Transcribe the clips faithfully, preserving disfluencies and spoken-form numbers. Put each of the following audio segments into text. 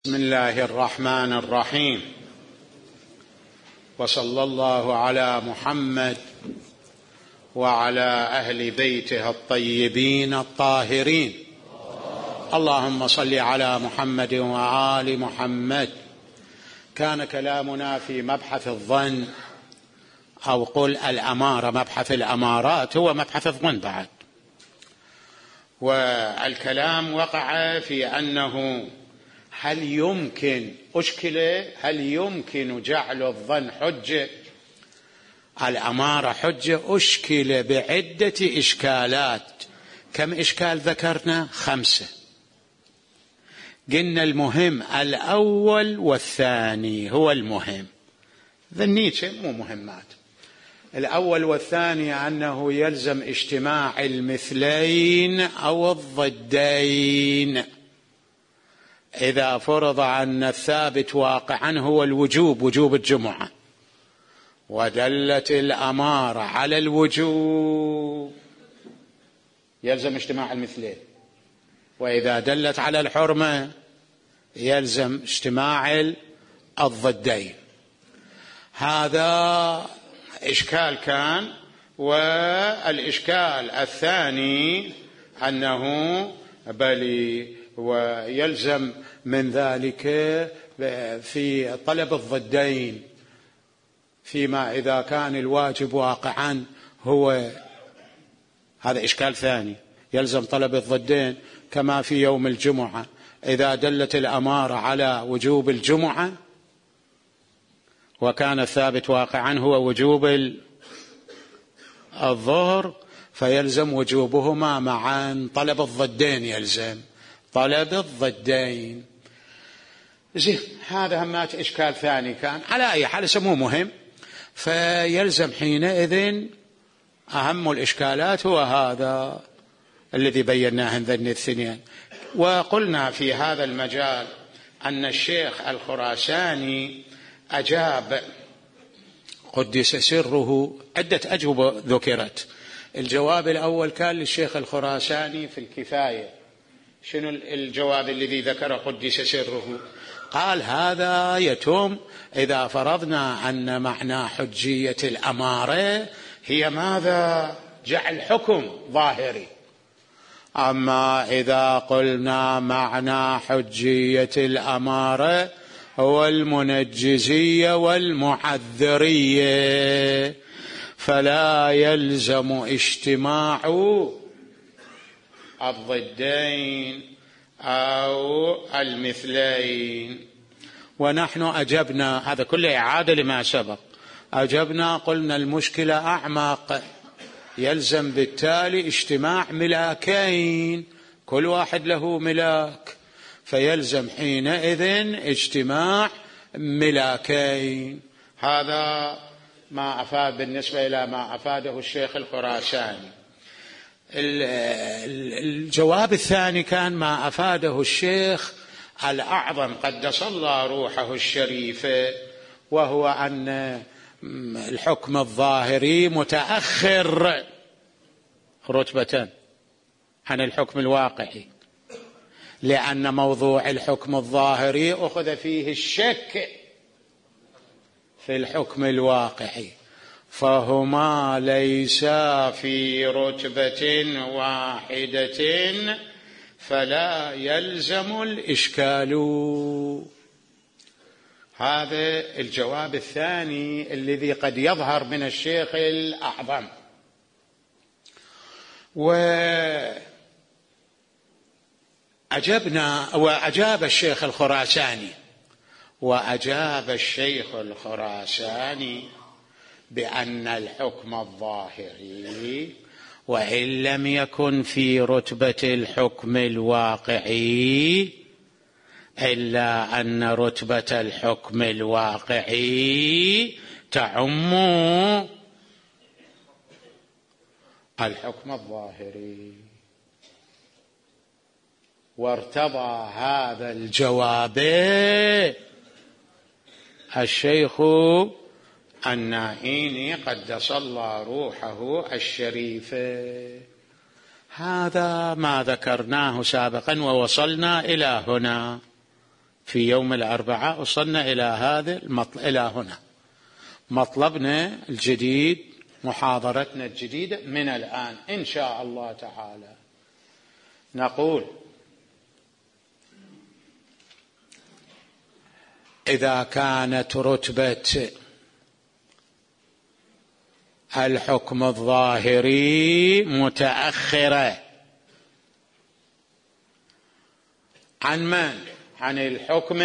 بسم الله الرحمن الرحيم، وصلى الله على محمد وعلى أهل بيته الطيبين الطاهرين. اللهم صل على محمد وآل محمد. كان كلامنا في مبحث الظن، أو قل الأمارة، مبحث الأمارات هو مبحث الظن بعد، والكلام وقع في أنه هل يمكن أشكله هل يمكن جعل الظن حجة، الأمارة حجة؟ أشكل بعدة إشكالات. كم إشكال ذكرنا؟ خمسة. قلنا المهم الأول والثاني هو المهم، ذنيته مو مهمات. الأول والثاني أنه يلزم اجتماع المثلين أو الضدين. إذا فرض أن الثابت واقعا هو الوجوب، وجوب الجمعة، ودلت الأمارة على الوجوب، يلزم اجتماع المثلين. وإذا دلت على الحرمة يلزم اجتماع الضدين. هذا إشكال كان. والإشكال الثاني أنه بل ويلزم من ذلك في طلب الضدين، فيما إذا كان الواجب واقعا هو، هذا إشكال ثاني، يلزم طلب الضدين كما في يوم الجمعة. إذا دلت الأمارة على وجوب الجمعة وكان الثابت واقعا هو وجوب الظهر، فيلزم وجوبهما معا، طلب الضدين، يلزم طلب الضدين. زين، هذا همات إشكال ثاني كان. على أي حال سموه مهم، فيلزم حينئذ أهم الإشكالات هو هذا الذي بيناه من ذن الثنين. وقلنا في هذا المجال أن الشيخ الخراساني أجاب قدس سره عدة أجوبة ذكرت. الجواب الأول كان للشيخ الخراساني في الكفاية. شنو الجواب الذي ذكر قدس سره؟ قال هذا يتم إذا فرضنا أن معنى حجية الأمارة هي ماذا؟ جعل حكم ظاهري. أما إذا قلنا معنى حجية الأمارة هو المنجزية والمعذرية، فلا يلزم اجتماع الضدين أو المثلين. ونحن أجبنا، هذا كله إعادة لما سبق، أجبنا قلنا المشكلة أعمق، يلزم بالتالي اجتماع ملاكين، كل واحد له ملاك، فيلزم حينئذ اجتماع ملاكين. هذا ما أفاد بالنسبة إلى ما أفاده الشيخ الخراساني. الجواب الثاني كان ما أفاده الشيخ الأعظم قدس الله روحه الشريفة، وهو أن الحكم الظاهري متأخر رتبة عن الحكم الواقعي، لأن موضوع الحكم الظاهري أخذ فيه الشك في الحكم الواقعي، فهما ليسا في رتبة واحدة، فلا يلزم الإشكال. هذا الجواب الثاني الذي قد يظهر من الشيخ الأعظم. وأجبنا وأجاب الشيخ الخراساني وأجاب الشيخ الخراساني بأن الحكم الظاهري وإن لم يكن في رتبة الحكم الواقعي، إلا أن رتبة الحكم الواقعي تعم الحكم الظاهري. وارتضى هذا الجواب الشيخ النائيني قدس الله روحه الشريفة. هذا ما ذكرناه سابقا ووصلنا إلى هنا. في يوم الأربعاء وصلنا إلى هذا المطلب، إلى هنا مطلبنا الجديد، محاضرتنا الجديدة من الآن إن شاء الله تعالى. نقول: إذا كانت رتبة الحكم الظاهري متأخرة عن من؟ عن الحكم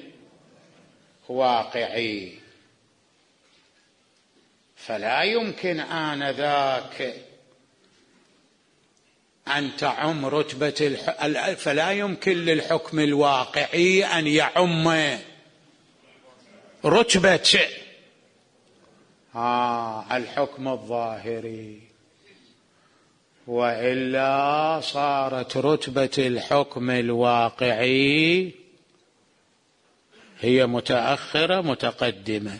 الواقعي، فلا يمكن آنذاك أن تعم رتبة الح... فلا يمكن للحكم الواقعي أن يعم رتبة آه الحكم الظاهري، وإلا صارت رتبة الحكم الواقعي هي متأخرة متقدمة.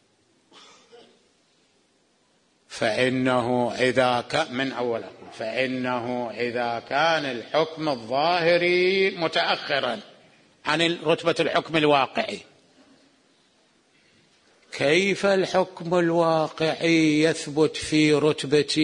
فإنه إذا كان من أول فإنه إذا كان الحكم الظاهري متأخرا عن رتبة الحكم الواقعي، كيف الحكم الواقعي يثبت في رتبة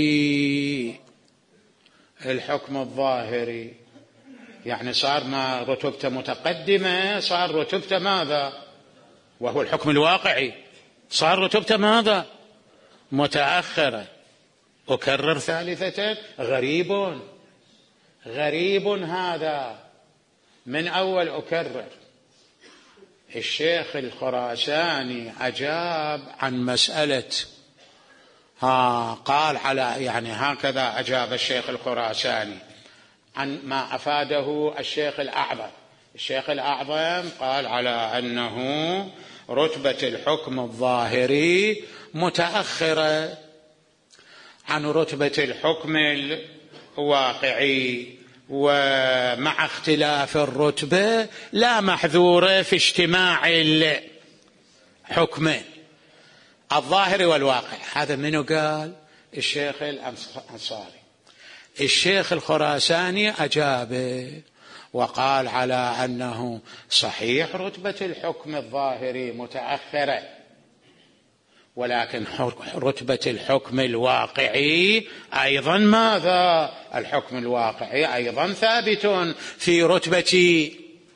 الحكم الظاهري؟ يعني صار ما رتبته متقدمة، صار رتبته ماذا؟ وهو الحكم الواقعي صار رتبته ماذا؟ متأخرة. أكرر ثالثة: غريب غريب هذا. من أول أكرر: الشيخ الخراساني أجاب عن مسألة ها قال على يعني هكذا أجاب الشيخ الخراساني عن ما أفاده الشيخ الأعظم. الشيخ الأعظم قال على أنه رتبة الحكم الظاهري متأخرة عن رتبة الحكم الواقعي، ومع اختلاف الرتبة لا محذورة في اجتماع الحكمين الظاهري والواقع. هذا منو قال؟ الشيخ الأنصاري. الشيخ الخراساني أجابه وقال على أنه صحيح رتبة الحكم الظاهري متأخرة، ولكن رتبة الحكم الواقعي أيضا ماذا؟ الحكم الواقعي أيضا ثابت في رتبة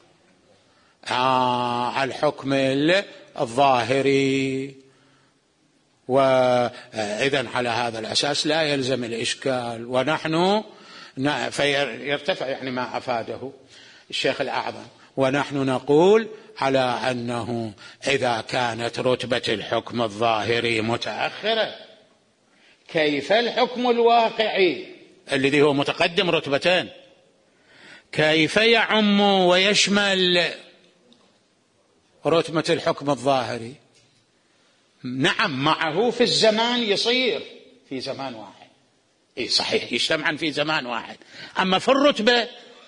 آه الحكم الظاهري. وإذن على هذا الأساس لا يلزم الإشكال، ونحن فيرتفع يعني ما أفاده الشيخ الأعظم، ونحن نقول على أنه إذا كانت رتبة الحكم الظاهري متأخرة، كيف الحكم الواقعي الذي هو متقدم رتبتين كيف يعم ويشمل رتبة الحكم الظاهري؟ نعم معه في الزمان يصير في زمان واحد، إيه صحيح يجتمعان في زمان واحد، أما في الرتبة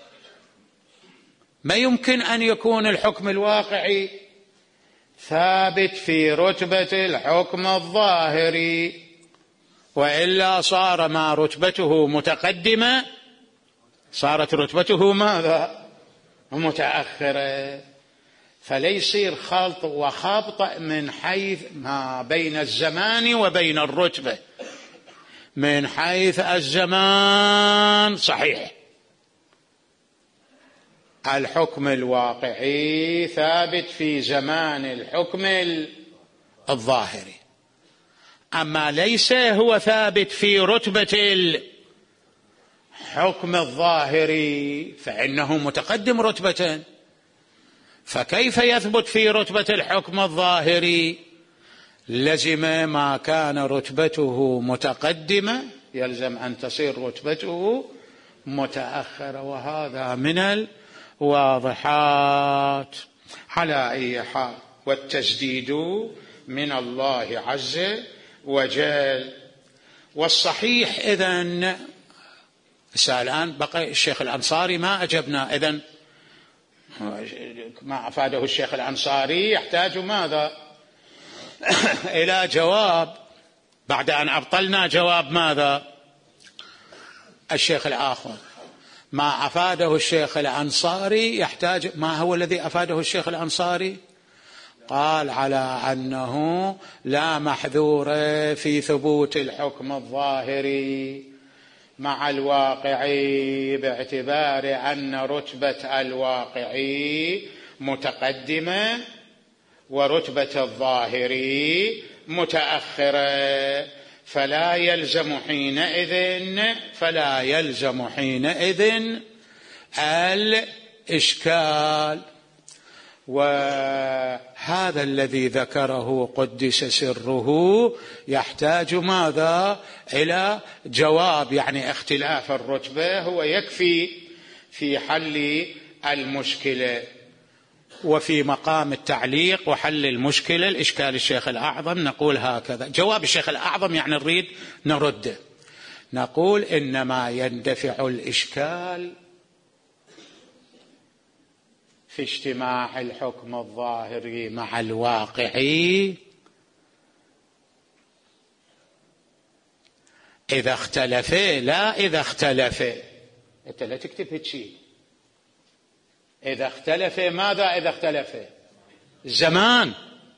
ما يمكن أن يكون الحكم الواقعي ثابت في رتبة الحكم الظاهري، وإلا صار ما رتبته متقدمة صارت رتبته ماذا؟ متأخرة. فليصير خلط وخبط من حيث ما بين الزمان وبين الرتبة. من حيث الزمان صحيح الحكم الواقعي ثابت في زمان الحكم الظاهري، أما ليس هو ثابت في رتبة الحكم الظاهري فإنه متقدم رتبة، فكيف يثبت في رتبة الحكم الظاهري؟ لزم ما كان رتبته متقدمة يلزم أن تصير رتبته متأخرة، وهذا من الواضحات. على أي حال والتسديد من الله عز وجل. والصحيح إذن الآن بقي الشيخ الأنصاري ما أجبنا، إذن ما أفاده الشيخ الأنصاري يحتاج ماذا؟ إلى جواب بعد أن أبطلنا جواب ماذا؟ الشيخ الآخر. ما أفاده الشيخ الأنصاري يحتاج. ما هو الذي أفاده الشيخ الأنصاري؟ قال على أنه لا محذور في ثبوت الحكم الظاهري مع الواقعي، باعتبار أن رتبة الواقعي متقدمة ورتبة الظاهري متأخرة، فلا يلزم حينئذ فلا يلزم حينئذ الإشكال. وهذا الذي ذكره قدس سره يحتاج ماذا؟ إلى جواب، يعني اختلاف الرتبة هو يكفي في حل المشكلة. وفي مقام التعليق وحل المشكلة الإشكال الشيخ الأعظم نقول هكذا. جواب الشيخ الأعظم يعني نريد نرده، نقول إنما يندفع الإشكال في اجتماع الحكم الظاهري مع الواقعي إذا اختلفا، لا إذا اختلفا. أنت لا تكتب هيك شيء. إذا اختلفا ماذا؟ إذا اختلفا الزمان،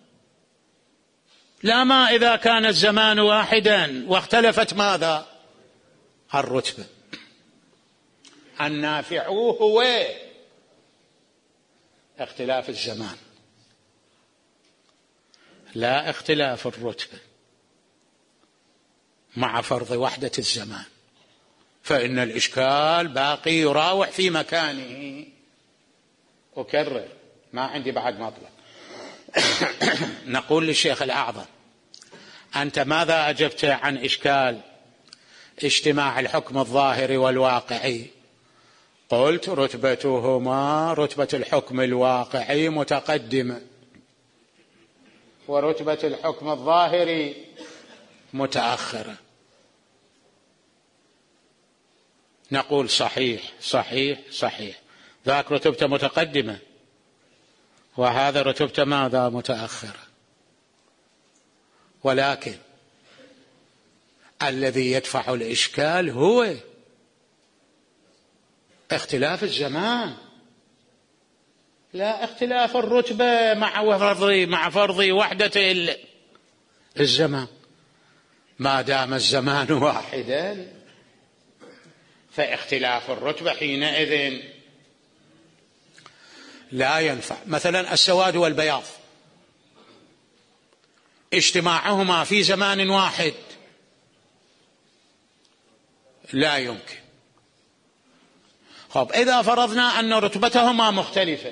لا ما إذا كان الزمان واحدا واختلفت ماذا؟ الرتبة. النافع هو اختلاف الزمان لا اختلاف الرتبة مع فرض وحدة الزمان، فإن الإشكال باقي يراوح في مكانه. أكرر، ما عندي بعد مطلب. نقول للشيخ الأعظم أنت ماذا أجبت عن إشكال اجتماع الحكم الظاهري والواقعي؟ قلت رتبتهما رتبة الحكم الواقعي متقدمة ورتبة الحكم الظاهري متأخرة. نقول صحيح صحيح صحيح، ذاك رتبته متقدمة وهذا رتبته ماذا؟ متأخرة. ولكن الذي يدفع الإشكال هو اختلاف الزمان لا اختلاف الرتبة مع فرض مع فرض وحدة الزمان. ما دام الزمان واحدا فاختلاف الرتبة حينئذ لا ينفع. مثلا السواد والبياض اجتماعهما في زمان واحد لا يمكن. خب إذا فرضنا أن رتبتهما مختلفة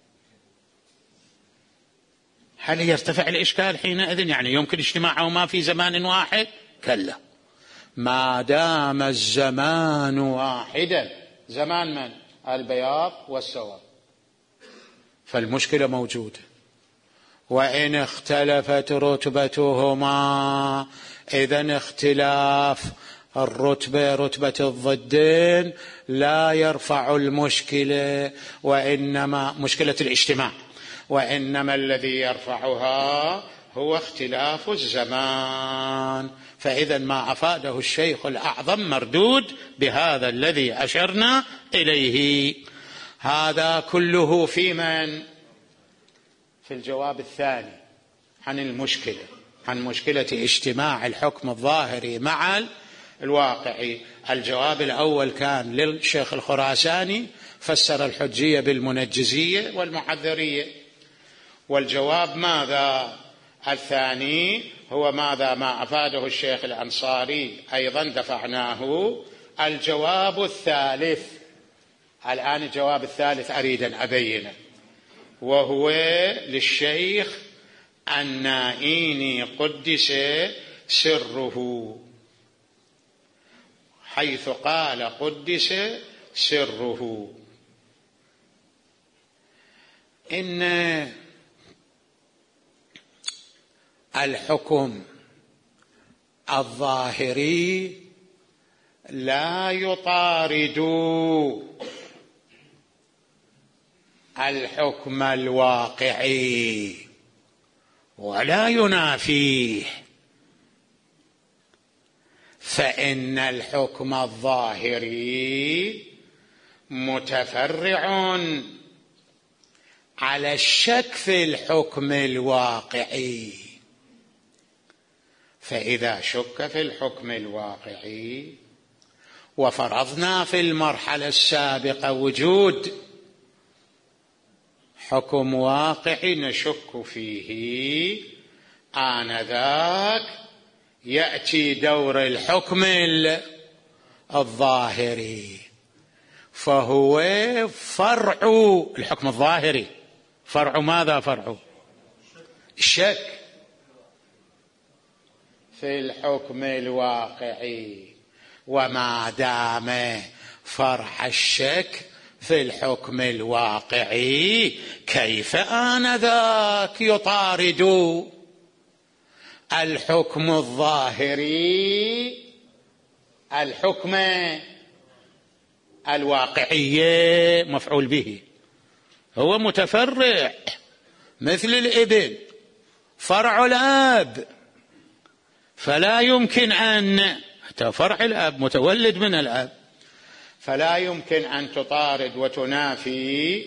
هل يرتفع الإشكال حينئذ؟ يعني يمكن اجتماعهما في زمان واحد؟ كلا، ما دام الزمان واحدا، زمان من؟ البياض والسواد، فالمشكلة موجودة. وإن اختلفت رتبتهما إذن اختلاف الرتبة رتبة الضدين لا يرفع المشكلة، وإنما مشكلة الاجتماع، وإنما الذي يرفعها هو اختلاف الزمان. فإذا ما أفاده الشيخ الأعظم مردود بهذا الذي أشرنا إليه. هذا كله في من؟ في الجواب الثاني عن المشكلة، عن مشكلة اجتماع الحكم الظاهري مع الواقعي. الجواب الأول كان للشيخ الخراساني، فسر الحجية بالمنجزية والمحذرية. والجواب ماذا؟ الثاني هو ماذا؟ ما أفاده الشيخ الأنصاري أيضا دفعناه. الجواب الثالث، الآن الجواب الثالث أريد أن أبينه، وهو للشيخ النائيني قدس سره، حيث قال قدس سره إن الحكم الظاهري لا يطارد الحكم الواقعي ولا ينافيه، فإن الحكم الظاهري متفرع على الشك في الحكم الواقعي. فإذا شك في الحكم الواقعي وفرضنا في المرحلة السابقة وجود حكم واقعي نشك فيه، آنذاك يأتي دور الحكم الظاهري، فهو فرع الحكم الظاهري. فرع ماذا؟ فرع الشك في الحكم الواقعي. وما دام فرع الشك في الحكم الواقعي، كيف آنذاك يطارد الحكم الظاهري الحكم الواقعي؟ مفعول به، هو متفرع مثل الابن، فرع الاب، فلا يمكن أن فرع الاب متولد من الاب، فلا يمكن أن تطارد وتنافي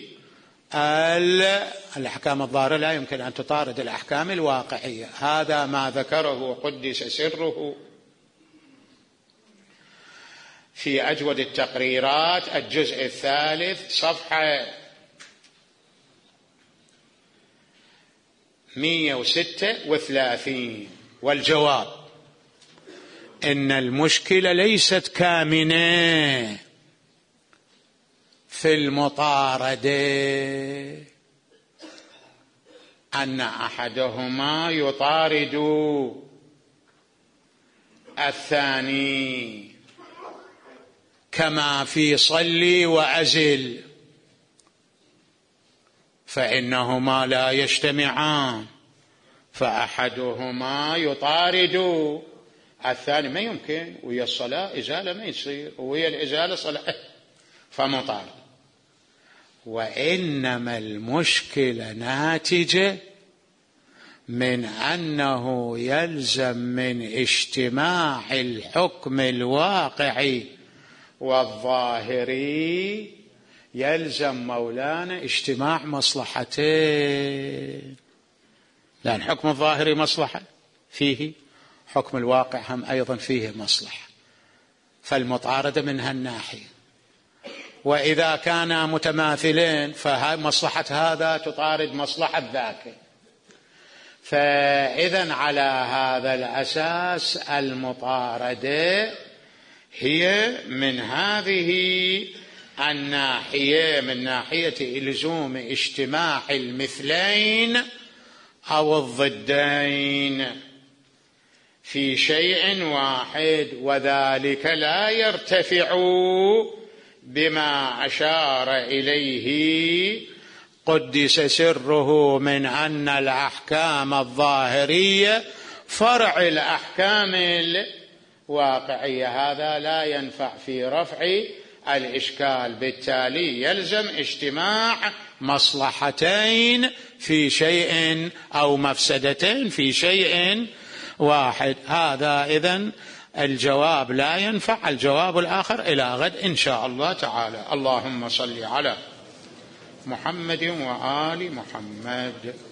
الأحكام الظاهرة، لا يمكن أن تطارد الأحكام الواقعية. هذا ما ذكره قدس سره في أجود التقريرات الجزء الثالث صفحة مئة وستة وثلاثين. والجواب إن المشكلة ليست كامنة في المطاردة، أن أحدهما يطارد الثاني، كما في صلي وأزل، فإنهما لا يجتمعان، فأحدهما يطارد الثاني. ما يمكن ويا الصلاة إزالة ما يصير، ويا الإزالة صلاة، فمطارد. وإنما المشكلة ناتجة من أنه يلزم من اجتماع الحكم الواقعي والظاهري، يلزم مولانا اجتماع مصلحتين، لأن حكم الظاهري مصلحة فيه، حكم الواقع هم أيضا فيه مصلحة، فالمطاردة من هالناحية. وإذا كانا متماثلين فمصلحة هذا تطارد مصلحة ذاك. فإذن على هذا الأساس المطاردة هي من هذه الناحية، من ناحية لزوم اجتماع المثلين أو الضدين في شيء واحد، وذلك لا يرتفع بما أشار إليه قدس سره من أن الأحكام الظاهرية فرع الأحكام الواقعية. هذا لا ينفع في رفع الإشكال، بالتالي يلزم اجتماع مصلحتين في شيء أو مفسدتين في شيء واحد. هذا إذن الجواب لا ينفع. الجواب الآخر إلى غد إن شاء الله تعالى. اللهم صل على محمد وآل محمد.